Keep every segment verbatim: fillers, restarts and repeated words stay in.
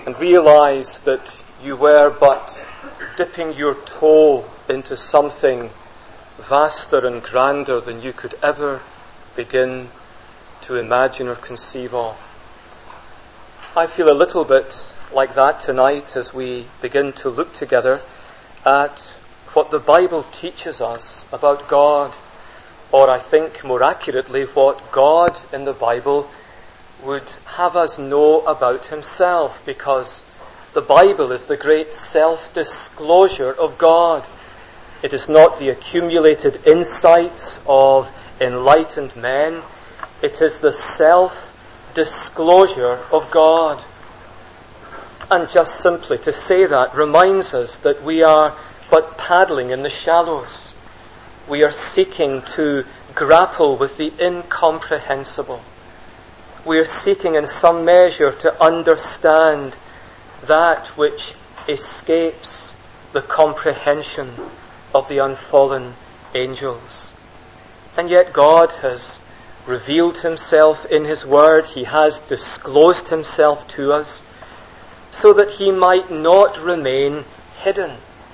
and realize that you were but dipping your toe into something vaster and grander than you could ever begin to imagine or conceive of. I feel a little bit like that tonight as we begin to look together at what the Bible teaches us about God, or I think more accurately what God in the Bible would have us know about himself, because the Bible is the great self-disclosure of God. It is not the accumulated insights of enlightened men. It is the self-disclosure of God. And just simply to say that reminds us that we are but paddling in the shallows. We are seeking to grapple with the incomprehensible. We are seeking in some measure to understand that which escapes the comprehension of the unfallen angels. And yet God has revealed himself in his word. He has disclosed himself to us so that he might not remain hidden.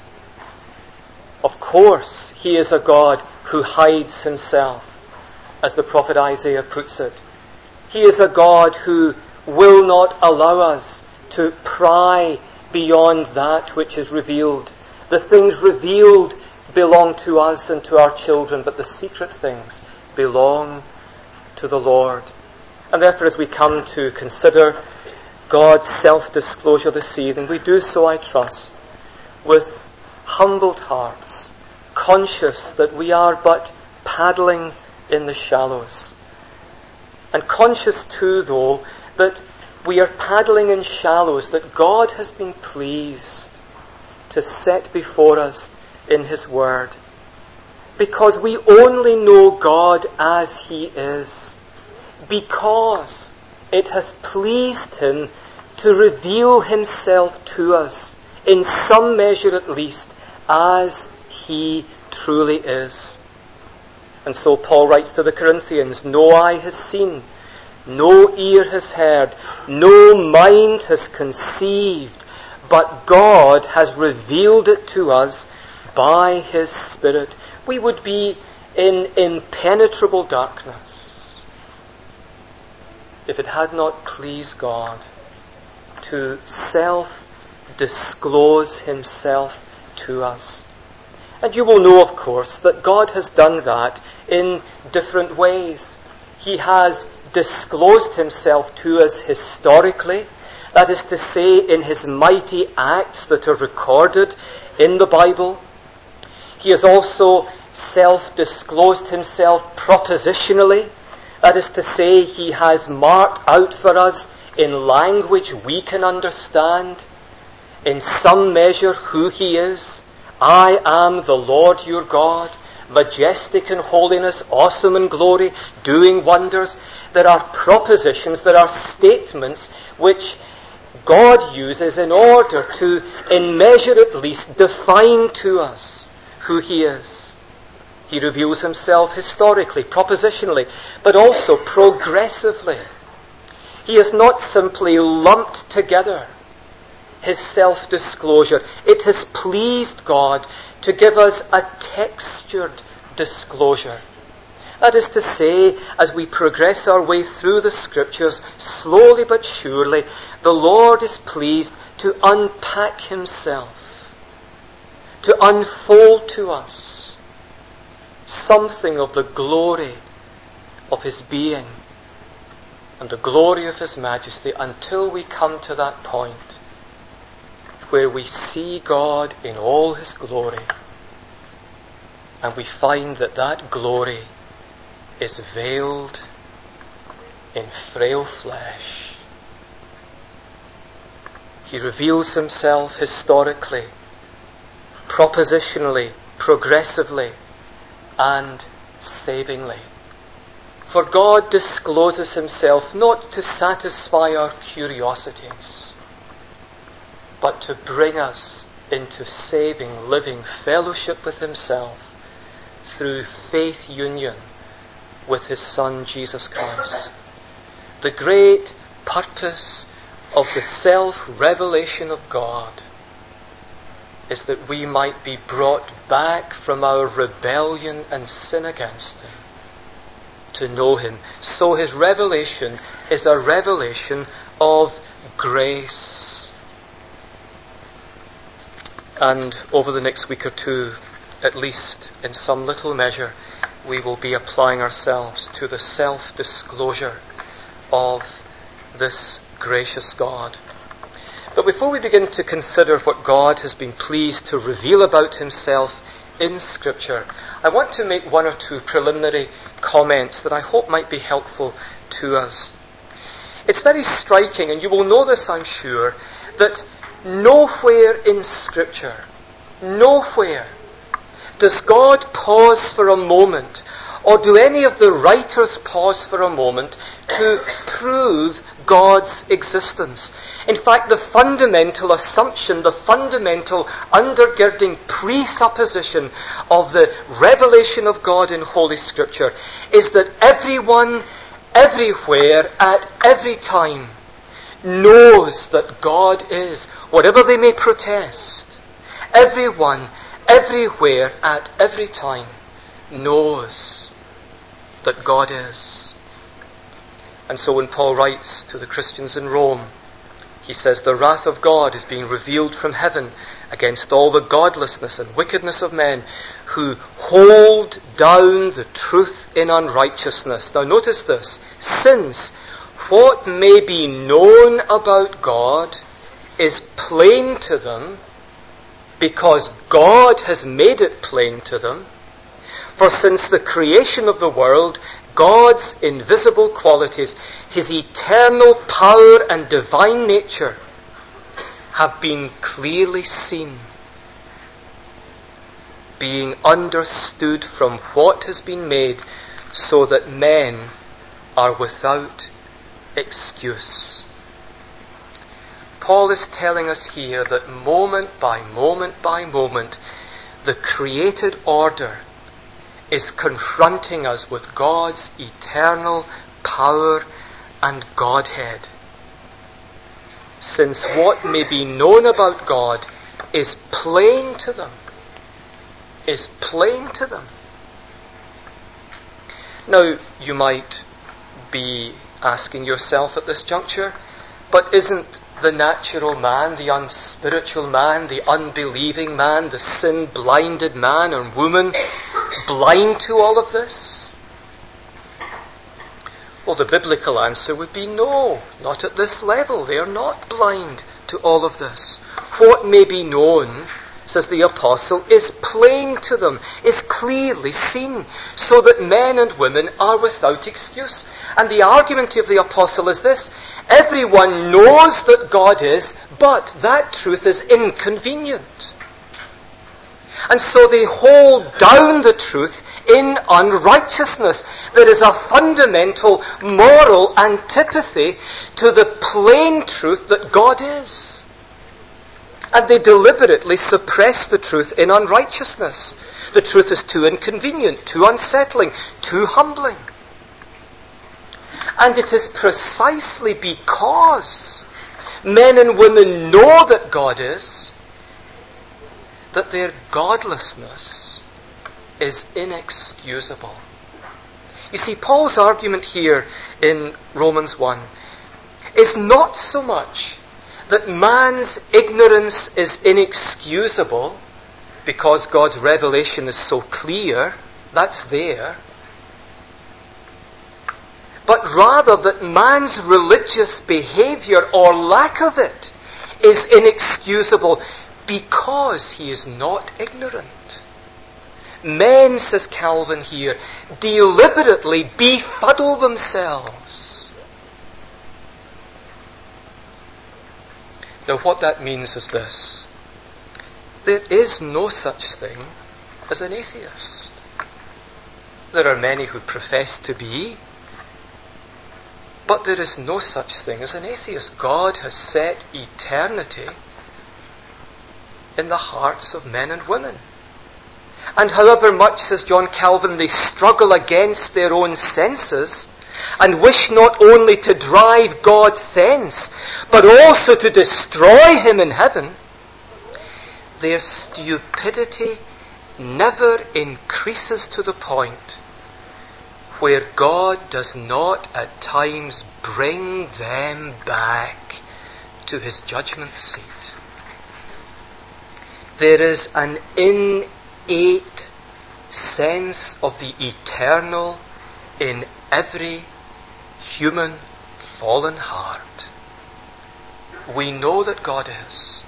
Of course, he is a God who hides himself, as the prophet Isaiah puts it. He is a God who will not allow us to pry beyond that which is revealed. The things revealed belong to us and to our children, but the secret things belong to the Lord. And therefore, as we come to consider God's self-disclosure this evening, we do so, I trust, with humbled hearts, conscious that we are but paddling in the shallows. And conscious too, though, that we are paddling in shallows that God has been pleased to set before us in his word. Because we only know God as he is. Because it has pleased him to reveal himself to us, in some measure at least, as he truly is. And so Paul writes to the Corinthians, no eye has seen, no ear has heard, no mind has conceived, but God has revealed it to us by his Spirit. We would be in impenetrable darkness if it had not pleased God to self-disclose himself to us. And you will know, of course, that God has done that in different ways. He has disclosed himself to us historically, that is to say, in his mighty acts that are recorded in the Bible. He has also self-disclosed himself propositionally, that is to say, he has marked out for us in language we can understand, in some measure, who he is. I am the Lord your God, majestic in holiness, awesome in glory, doing wonders. There are propositions, there are statements which God uses in order to, in measure at least, define to us who he is. He reveals himself historically, propositionally, but also progressively. He has not simply lumped together his self-disclosure. It has pleased God to give us a textured disclosure. That is to say, as we progress our way through the Scriptures, slowly but surely, the Lord is pleased to unpack himself, to unfold to us something of the glory of his being and the glory of his majesty, until we come to that point where we see God in all his glory, and we find that that glory is veiled in frail flesh. He reveals himself historically, propositionally, progressively, and savingly. For God discloses himself not to satisfy our curiosities, but to bring us into saving, living fellowship with himself through faith union with his Son, Jesus Christ. The great purpose of the self-revelation of God is that we might be brought back from our rebellion and sin against Him to know Him. So His revelation is a revelation of grace. And over the next week or two, at least in some little measure, we will be applying ourselves to the self-disclosure of this gracious God. But before we begin to consider what God has been pleased to reveal about Himself in Scripture, I want to make one or two preliminary comments that I hope might be helpful to us. It's very striking, and you will know this, I'm sure, that nowhere in Scripture, nowhere does God pause for a moment, or do any of the writers pause for a moment to prove God's existence. In fact, the fundamental assumption, the fundamental undergirding presupposition of the revelation of God in Holy Scripture is that everyone, everywhere, at every time, knows that God is, whatever they may protest. Everyone, everywhere, at every time, knows that God is. And so when Paul writes to the Christians in Rome, he says, the wrath of God is being revealed from heaven against all the godlessness and wickedness of men who hold down the truth in unrighteousness. Now notice this. Since what may be known about God is plain to them, because God has made it plain to them, for since the creation of the world, God's invisible qualities, His eternal power and divine nature, have been clearly seen, being understood from what has been made, so that men are without excuse. Paul is telling us here that moment by moment by moment, the created order is confronting us with God's eternal power and Godhead. Since what may be known about God is plain to them, is plain to them. Now, you might be asking yourself at this juncture, but isn't the natural man, the unspiritual man, the unbelieving man, the sin-blinded man or woman blind to all of this? Well, the biblical answer would be no, not at this level. They are not blind to all of this. What may be known, says the apostle, is plain to them, is clearly seen, so that men and women are without excuse. And the argument of the apostle is this: everyone knows that God is, but that truth is inconvenient. And so they hold down the truth in unrighteousness. There is a fundamental moral antipathy to the plain truth that God is. And they deliberately suppress the truth in unrighteousness. The truth is too inconvenient, too unsettling, too humbling. And it is precisely because men and women know that God is, that their godlessness is inexcusable. You see, Paul's argument here in Romans one is not so much that man's ignorance is inexcusable because God's revelation is so clear, that's there, but rather that man's religious behavior or lack of it is inexcusable because he is not ignorant. Men, says Calvin here, deliberately befuddle themselves. Now what that means is this: there is no such thing as an atheist. There are many who profess to be, but there is no such thing as an atheist. God has set eternity in the hearts of men and women. And however much, says John Calvin, they struggle against their own senses and wish not only to drive God thence, but also to destroy him in heaven, their stupidity never increases to the point where God does not at times bring them back to his judgment seat. There is an innate sense of the eternal in every human fallen heart. We know that God is,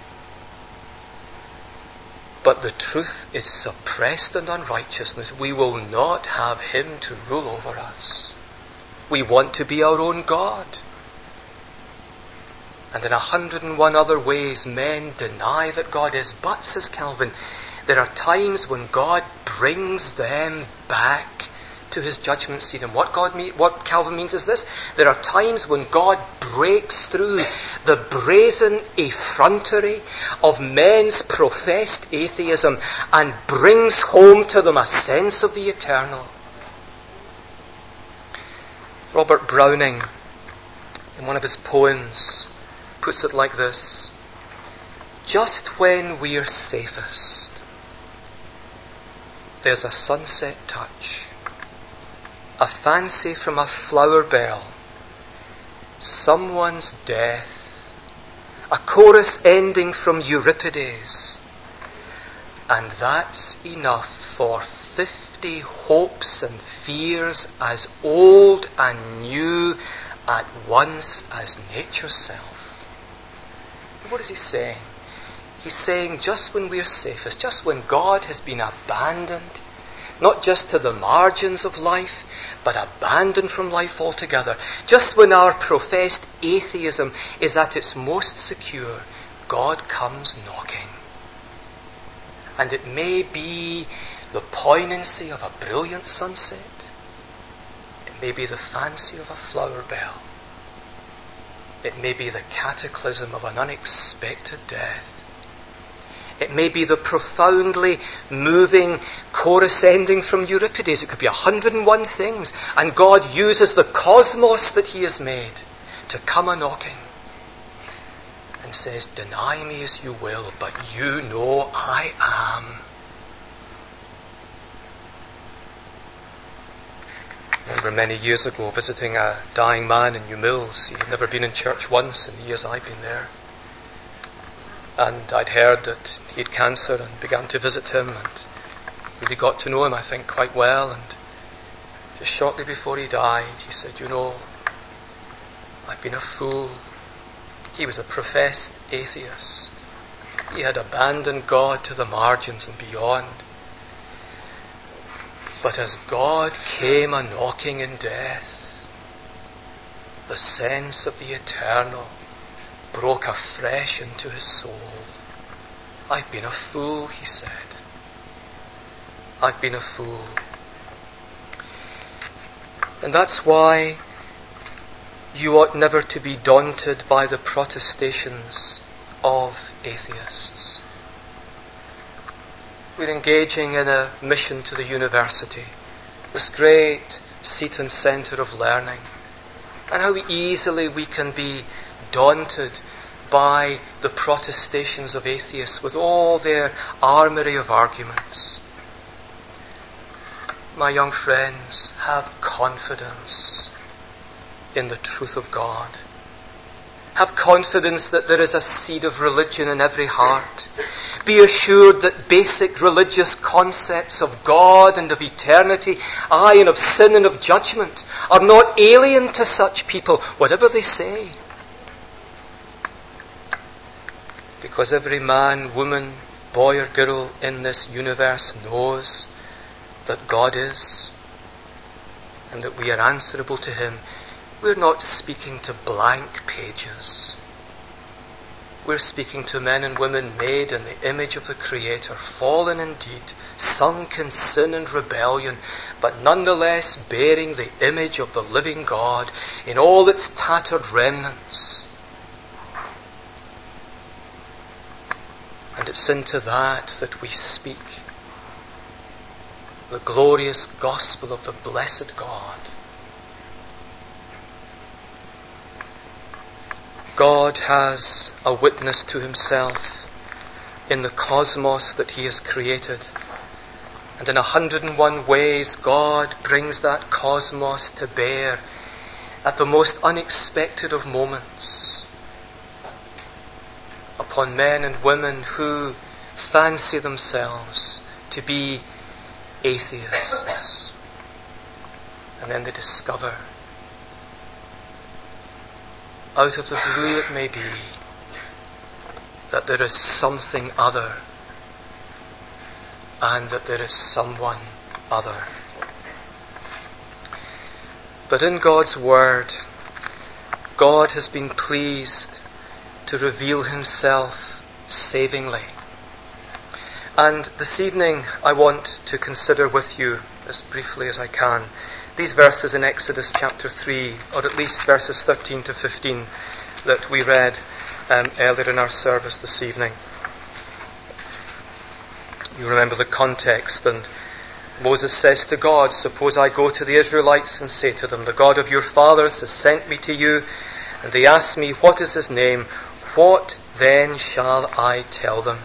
but the truth is suppressed in unrighteousness. We will not have him to rule over us. We want to be our own God. And in a hundred and one other ways men deny that God is. But, says Calvin, there are times when God brings them back to his judgment seat. And what God mean, what Calvin means is this: there are times when God breaks through the brazen effrontery of men's professed atheism and brings home to them a sense of the eternal. Robert Browning, in one of his poems, puts it like this: just when we're safest, there's a sunset touch, a fancy from a flower bell, someone's death, a chorus ending from Euripides, and that's enough for fifty hopes and fears as old and new at once as nature's self. What is he saying? He's saying just when we're safest, just when God has been abandoned, not just to the margins of life, but abandoned from life altogether, just when our professed atheism is at its most secure, God comes knocking. And it may be the poignancy of a brilliant sunset. It may be the fancy of a flower bell. It may be the cataclysm of an unexpected death. It may be the profoundly moving chorus ending from Euripides. It could be a hundred and one things. And God uses the cosmos that he has made to come a-knocking and says, deny me as you will, but you know I am. I remember many years ago visiting a dying man in New Mills. He had never been in church once in the years I'd been there. And I'd heard that he had cancer and began to visit him and really got to know him, I think, quite well. And just shortly before he died, he said, you know, I've been a fool. He was a professed atheist. He had abandoned God to the margins and beyond. But as God came a-knocking in death, the sense of the eternal broke afresh into his soul. I've been a fool, he said. I've been a fool. And that's why you ought never to be daunted by the protestations of atheists. We're engaging in a mission to the university, this great seat and centre of learning, and how easily we can be daunted by the protestations of atheists with all their armoury of arguments. My young friends, have confidence in the truth of God. Have confidence that there is a seed of religion in every heart. Be assured that basic religious concepts of God and of eternity, aye, and of sin and of judgment, are not alien to such people, whatever they say. Because every man, woman, boy or girl in this universe knows that God is and that we are answerable to him. We're not speaking to blank pages. We're speaking to men and women made in the image of the Creator, fallen indeed, sunk in sin and rebellion, but nonetheless bearing the image of the living God in all its tattered remnants. And it's into that that we speak the glorious gospel of the blessed God. God has a witness to himself in the cosmos that he has created. And in a hundred and one ways, God brings that cosmos to bear at the most unexpected of moments upon men and women who fancy themselves to be atheists. And then they discover, out of the blue it may be, that there is something other, and that there is someone other. But in God's Word, God has been pleased to reveal himself savingly. And this evening I want to consider with you, as briefly as I can, these verses in Exodus chapter three, or at least verses thirteen to fifteen that we read um, earlier in our service this evening. You remember the context, and Moses says to God, "Suppose I go to the Israelites and say to them, the God of your fathers has sent me to you, and they ask me, what is his name? What then shall I tell them?"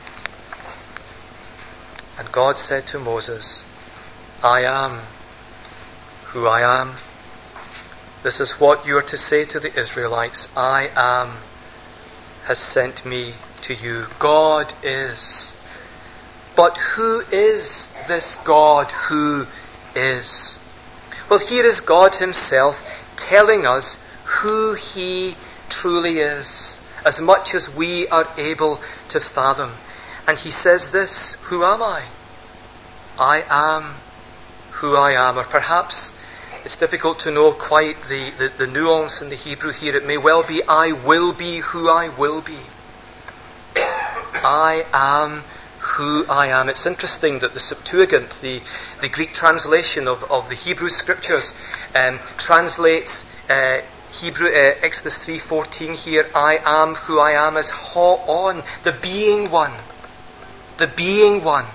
And God said to Moses, "I am who I am. This is what you are to say to the Israelites. I am has sent me to you." God is. But who is this God who is? Well, here is God himself telling us who he truly is, as much as we are able to fathom. And he says this, "Who am I? I am who I am." Or perhaps it's difficult to know quite the, the, the nuance in the Hebrew here. It may well be, "I will be who I will be." I am who I am. It's interesting that the Septuagint, the, the Greek translation of, of the Hebrew scriptures, um, translates uh, Hebrew uh, Exodus three fourteen here, "I am who I am," as Ha'on, the being one. The being one.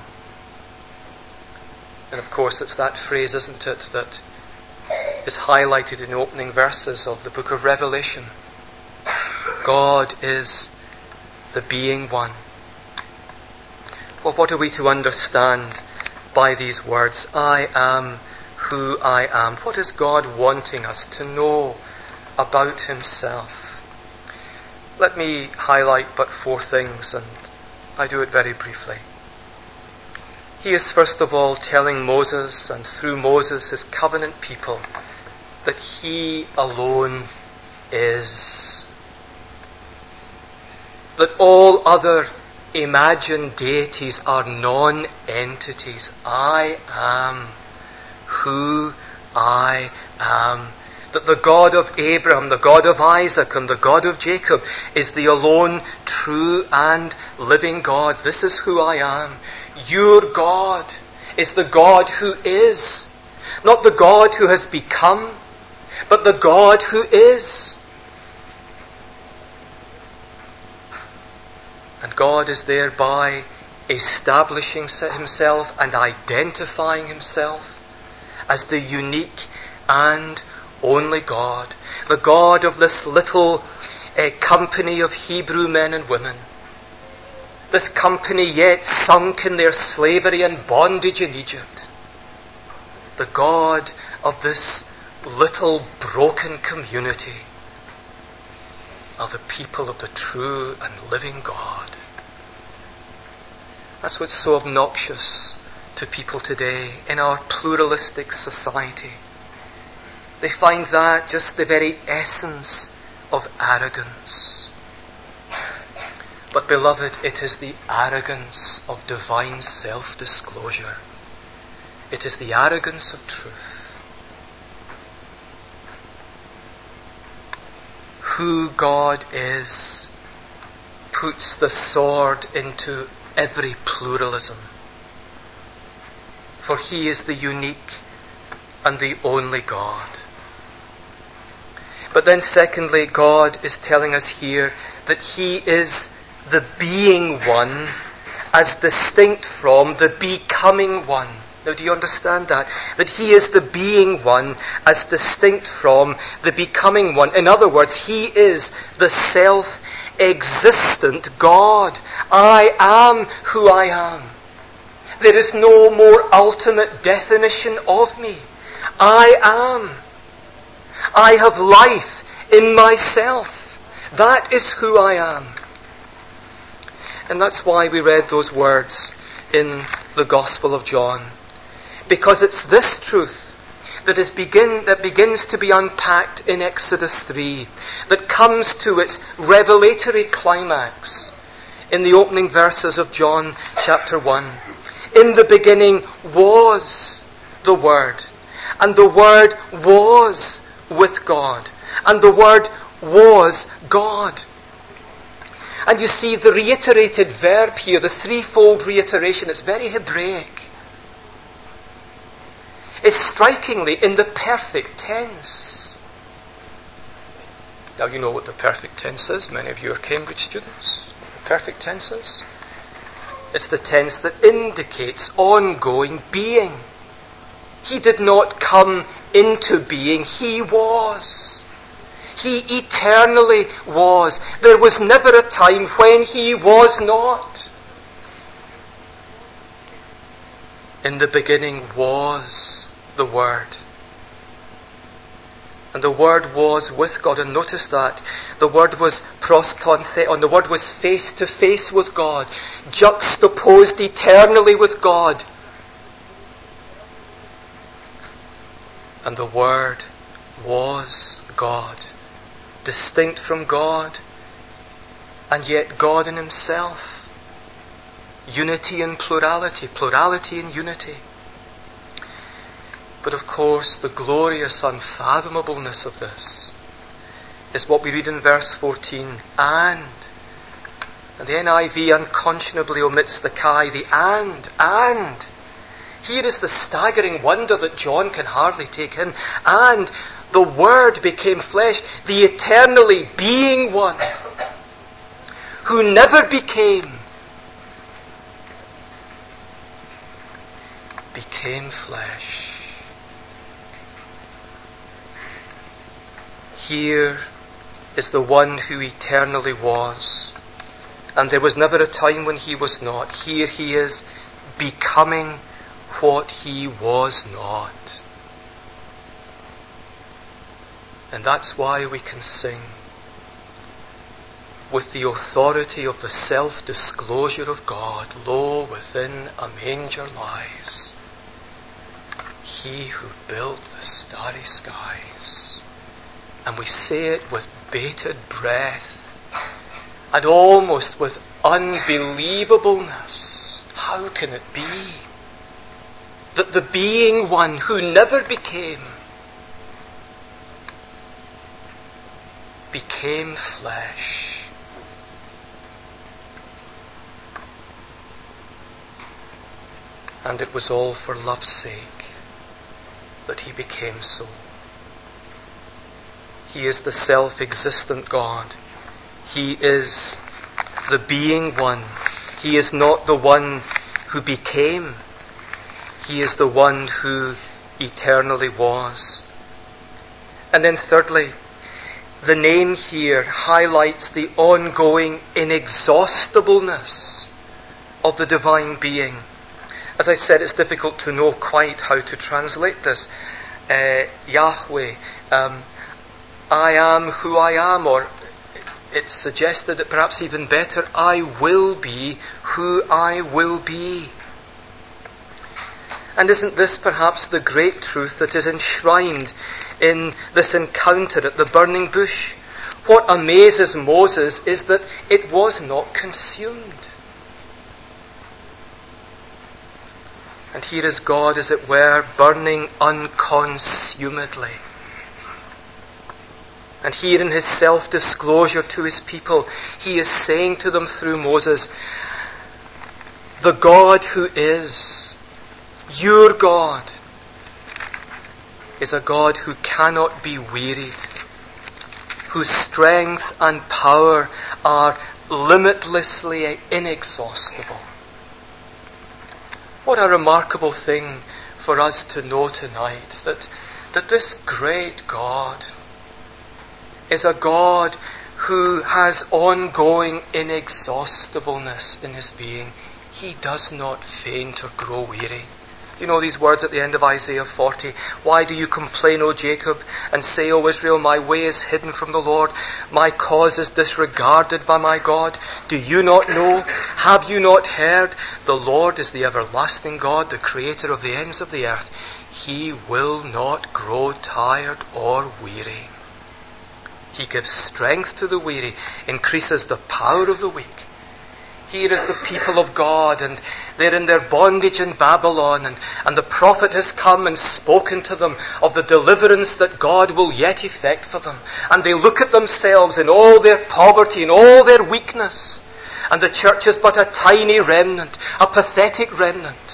And of course it's that phrase, isn't it, that is highlighted in the opening verses of the book of Revelation. God is the being one. Well, what are we to understand by these words? I am who I am. What is God wanting us to know about himself? Let me highlight but four things, and I do it very briefly. He is first of all telling Moses, and through Moses his covenant people, that he alone is. That all other imagined deities are non-entities. I am who I am. That the God of Abraham, the God of Isaac, and the God of Jacob is the alone true and living God. This is who I am. Your God is the God who is. Not the God who has become, but the God who is. And God is thereby establishing himself and identifying himself as the unique and only God. The God of this little uh, company of Hebrew men and women. This company yet sunk in their slavery and bondage in Egypt. The God of this little broken community are the people of the true and living God. That's what's so obnoxious to people today in our pluralistic society. They find that just the very essence of arrogance. But beloved, it is the arrogance of divine self-disclosure. It is the arrogance of truth. Who God is puts the sword into every pluralism. For he is the unique and the only God. But then secondly, God is telling us here that he is the being one as distinct from the becoming one. Now, do you understand that? That he is the being one as distinct from the becoming one. In other words, he is the self-existent God. I am who I am. There is no more ultimate definition of me. I am. I have life in myself. That is who I am. And that's why we read those words in the Gospel of John. Because it's this truth that is begin that begins to be unpacked in Exodus three, that comes to its revelatory climax in the opening verses of John chapter one. In the beginning was the Word, and the Word was with God, and the Word was God. And you see the reiterated verb here, the threefold reiteration, it's very Hebraic. Is strikingly in the perfect tense. Now you know what the perfect tense is. Many of you are Cambridge students. The perfect tense is. It's the tense that indicates ongoing being. He did not come into being. He was. He eternally was. There was never a time when he was not. In the beginning was the Word. And the Word was with God. And notice that. The Word was proston theon. The Word was face to face with God. Juxtaposed eternally with God. And the Word was God. Distinct from God. And yet God in himself. Unity and plurality. Plurality and unity. But of course, the glorious unfathomableness of this is what we read in verse fourteen. And. And the N I V unconscionably omits the chi, the and, and. Here is the staggering wonder that John can hardly take in. And the Word became flesh, the eternally being one, who never became, became flesh. Here is the one who eternally was. And there was never a time when he was not. Here he is becoming what he was not. And that's why we can sing with the authority of the self-disclosure of God, lo, within a manger lies he who built the starry skies. And we say it with bated breath and almost with unbelievableness. How can it be that the being one who never became, became flesh? And it was all for love's sake that he became so. He is the self-existent God. He is the being one. He is not the one who became. He is the one who eternally was. And then thirdly, the name here highlights the ongoing inexhaustibleness of the divine being. As I said, it's difficult to know quite how to translate this. Uh, Yahweh, um, I am who I am, or it's suggested that perhaps even better, I will be who I will be. And isn't this perhaps the great truth that is enshrined in this encounter at the burning bush? What amazes Moses is that it was not consumed. And here is God, as it were, burning unconsumedly. And here in his self-disclosure to his people, he is saying to them through Moses, the God who is, your God, is a God who cannot be wearied, whose strength and power are limitlessly inexhaustible. What a remarkable thing for us to know tonight, that, that this great God is a God who has ongoing inexhaustibleness in his being. He does not faint or grow weary. You know these words at the end of Isaiah forty. Why do you complain, O Jacob, and say, O Israel, my way is hidden from the Lord. My cause is disregarded by my God. Do you not know? Have you not heard? The Lord is the everlasting God, the creator of the ends of the earth. He will not grow tired or weary. He gives strength to the weary, increases the power of the weak. Here is the people of God, and they're in their bondage in Babylon, and, and the prophet has come and spoken to them of the deliverance that God will yet effect for them. And they look at themselves in all their poverty and all their weakness, and the church is but a tiny remnant, a pathetic remnant.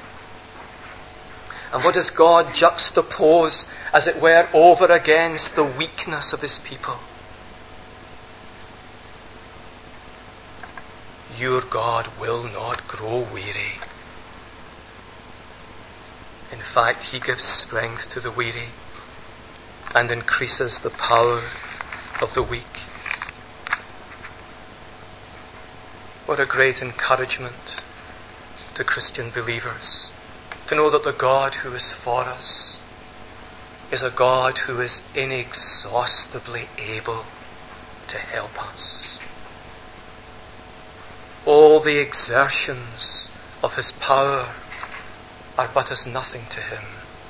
And what does God juxtapose, as it were, over against the weakness of his people? Your God will not grow weary. In fact, he gives strength to the weary and increases the power of the weak. What a great encouragement to Christian believers to know that the God who is for us is a God who is inexhaustibly able to help us. All the exertions of his power are but as nothing to him.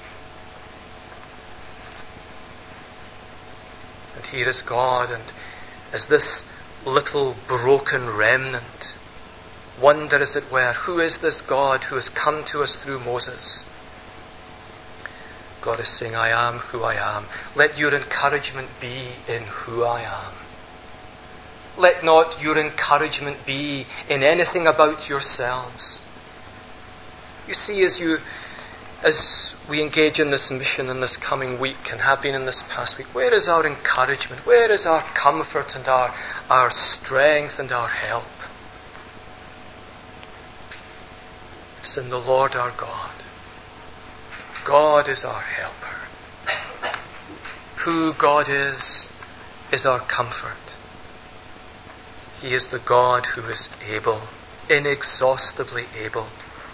And here is God, and as this little broken remnant wonder, as it were, who is this God who has come to us through Moses? God is saying, I am who I am. Let your encouragement be in who I am. Let not your encouragement be in anything about yourselves. You see, as you, as we engage in this mission in this coming week and have been in this past week, where is our encouragement? Where is our comfort and our, our strength and our help? It's in the Lord our God. God is our helper. Who God is, is our comfort. He is the God who is able, inexhaustibly able.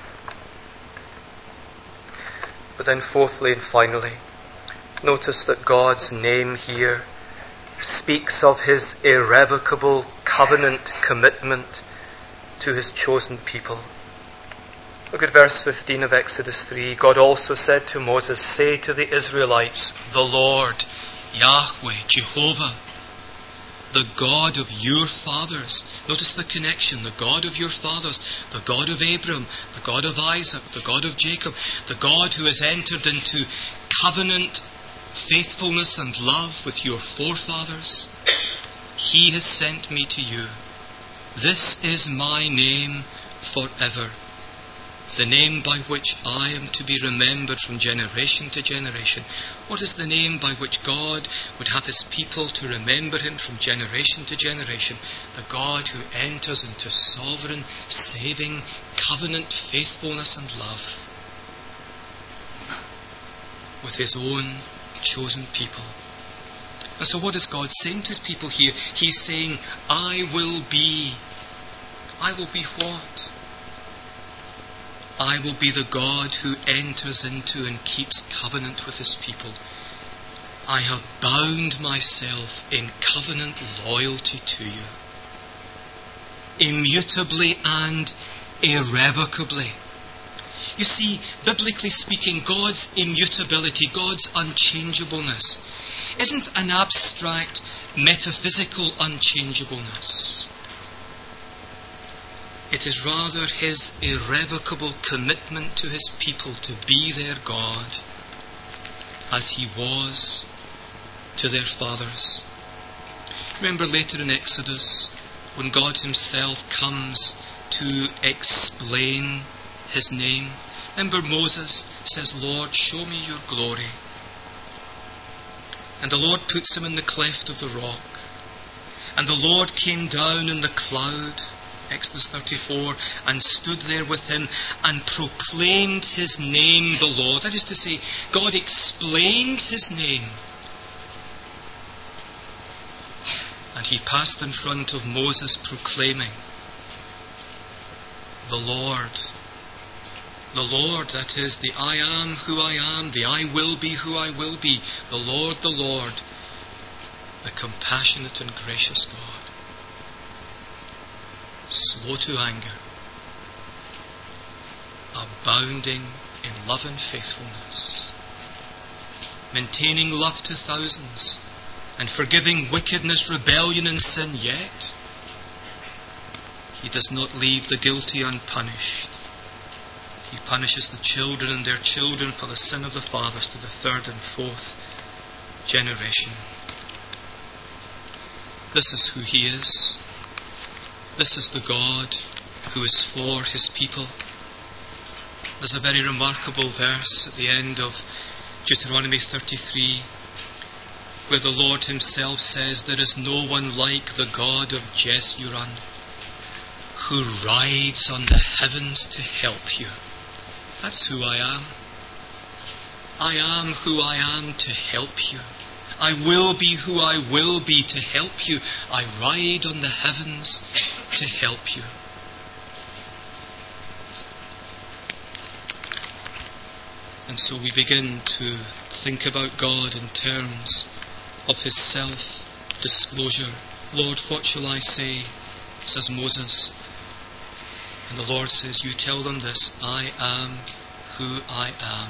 But then fourthly and finally, notice that God's name here speaks of his irrevocable covenant commitment to his chosen people. Look at verse fifteen of Exodus three. God also said to Moses, say to the Israelites, the Lord, Yahweh, Jehovah, the God of your fathers. Notice the connection. The God of your fathers. The God of Abram. The God of Isaac. The God of Jacob. The God who has entered into covenant faithfulness and love with your forefathers. He has sent me to you. This is my name forever. The name by which I am to be remembered from generation to generation. What is the name by which God would have his people to remember him from generation to generation? The God who enters into sovereign, saving, covenant faithfulness and love with his own chosen people. And so what is God saying to his people here? He's saying, I will be. I will be what? I will be the God who enters into and keeps covenant with his people. I have bound myself in covenant loyalty to you, immutably and irrevocably. You see, biblically speaking, God's immutability, God's unchangeableness, isn't an abstract metaphysical unchangeableness. It is rather his irrevocable commitment to his people to be their God as he was to their fathers. Remember later in Exodus when God himself comes to explain his name. Remember Moses says, Lord, show me your glory. And the Lord puts him in the cleft of the rock. And the Lord came down in the cloud, Exodus verse thirty-four, and stood there with him and proclaimed his name, the Lord. That is to say, God explained his name. And he passed in front of Moses proclaiming, the Lord, the Lord, that is, the I am who I am, the I will be who I will be, the Lord, the Lord, the compassionate and gracious God, slow to anger, abounding in love and faithfulness, maintaining love to thousands, and forgiving wickedness, rebellion and sin, yet he does not leave the guilty unpunished. He punishes the children and their children for the sin of the fathers to the third and fourth generation. This is who he is. This is the God who is for his people. There's a very remarkable verse at the end of Deuteronomy thirty-three, where the Lord himself says, there is no one like the God of Jeshurun, who rides on the heavens to help you. That's who I am. I am who I am to help you. I will be who I will be to help you. I ride on the heavens to help you. And so we begin to think about God in terms of his self-disclosure. Lord, what shall I say? Says Moses. And the Lord says, you tell them this, I am who I am.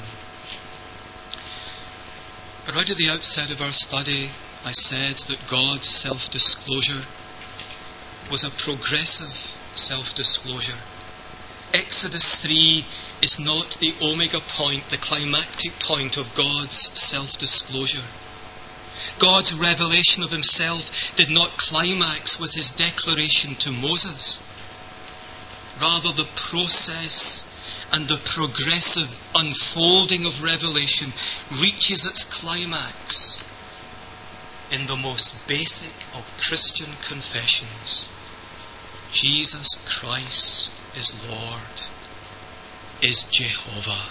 But right at the outset of our study, I said that God's self-disclosure was a progressive self-disclosure. Exodus three is not the omega point, the climactic point of God's self-disclosure. God's revelation of himself did not climax with his declaration to Moses. Rather, the process and the progressive unfolding of revelation reaches its climax in the most basic of Christian confessions. Jesus Christ is Lord, is Jehovah.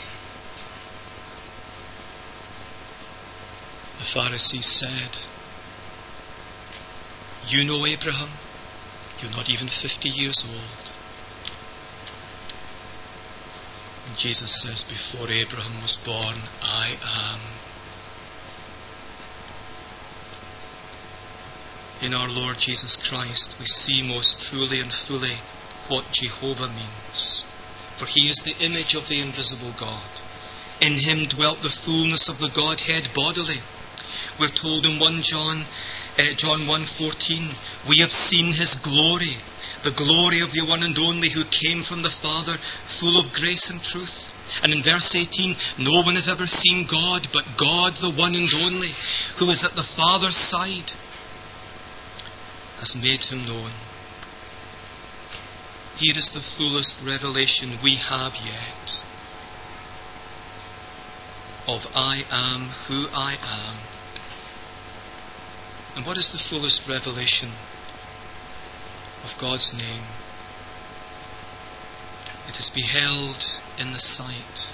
The Pharisees said, you know Abraham, you're not even fifty years old. And Jesus says, before Abraham was born, I am. In our Lord Jesus Christ, we see most truly and fully what Jehovah means. For he is the image of the invisible God. In him dwelt the fullness of the Godhead bodily. We're told in First John, uh, John one fourteen, we have seen his glory, the glory of the one and only who came from the Father, full of grace and truth. And in verse eighteen, no one has ever seen God, but God, the one and only, who is at the Father's side, has made him known. Here is the fullest revelation we have yet of I am who I am. And what is the fullest revelation of God's name? It is beheld in the sight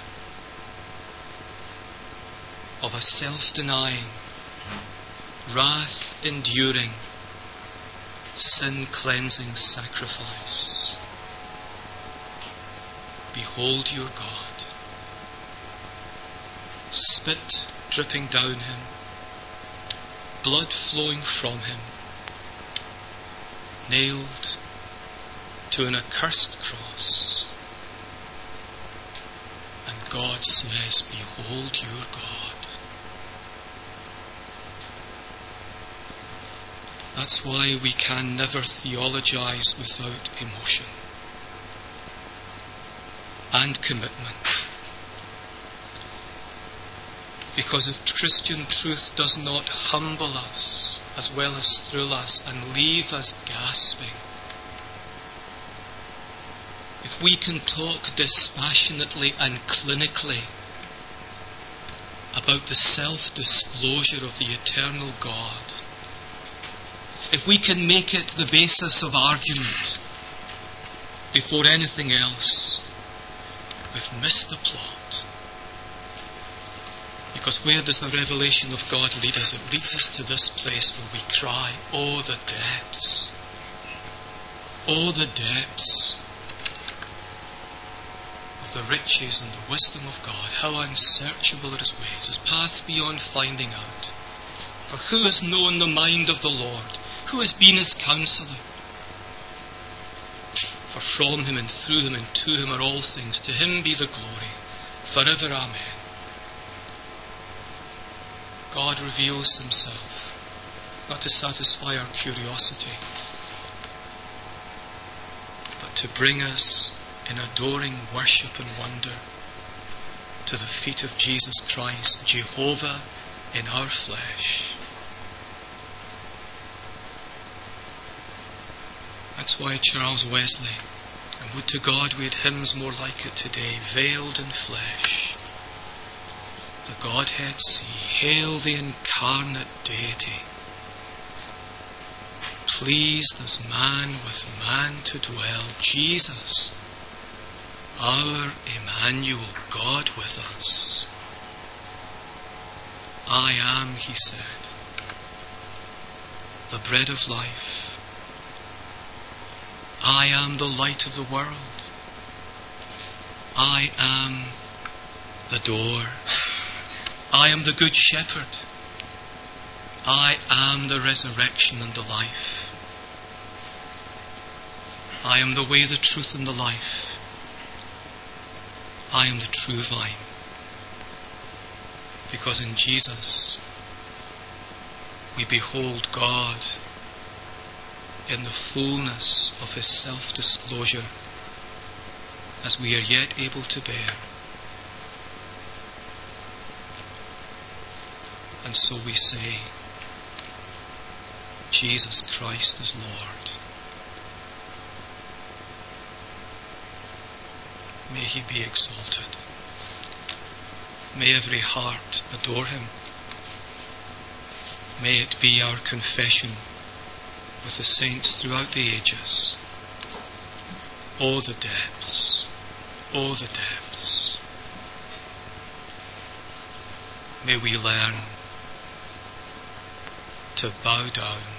of a self-denying, wrath-enduring, sin-cleansing sacrifice. Behold your God, spit dripping down him, blood flowing from him, nailed to an accursed cross. And God says, behold your God. That's why we can never theologize without emotion and commitment. Because if Christian truth does not humble us as well as thrill us and leave us gasping, if we can talk dispassionately and clinically about the self-disclosure of the eternal God, if we can make it the basis of argument, before anything else, we've missed the plot. Because where does the revelation of God lead us? It leads us to this place where we cry, oh, the depths. Oh, the depths of the riches and the wisdom of God. How unsearchable are his ways, his paths beyond finding out. For who has known the mind of the Lord? Who has been his counsellor? For from him and through him and to him are all things. To him be the glory, forever. Amen. God reveals himself, not to satisfy our curiosity, but to bring us in adoring worship and wonder to the feet of Jesus Christ, Jehovah in our flesh. That's why Charles Wesley, and would to God we had hymns more like it today, veiled in flesh, the Godhead see, hail the incarnate deity. Pleased as man with man to dwell, Jesus, our Emmanuel, God with us. I am, he said, the bread of life. I am the light of the world. I am the door. I am the good shepherd. I am the resurrection and the life. I am the way, the truth, and the life. I am the true vine. Because in Jesus we behold God in the fullness of his self-disclosure as we are yet able to bear. And so we say, Jesus Christ is Lord. May he be exalted. May every heart adore him. May it be our confession with the saints throughout the ages. Oh, the depths. Oh, the depths. May we learn to bow down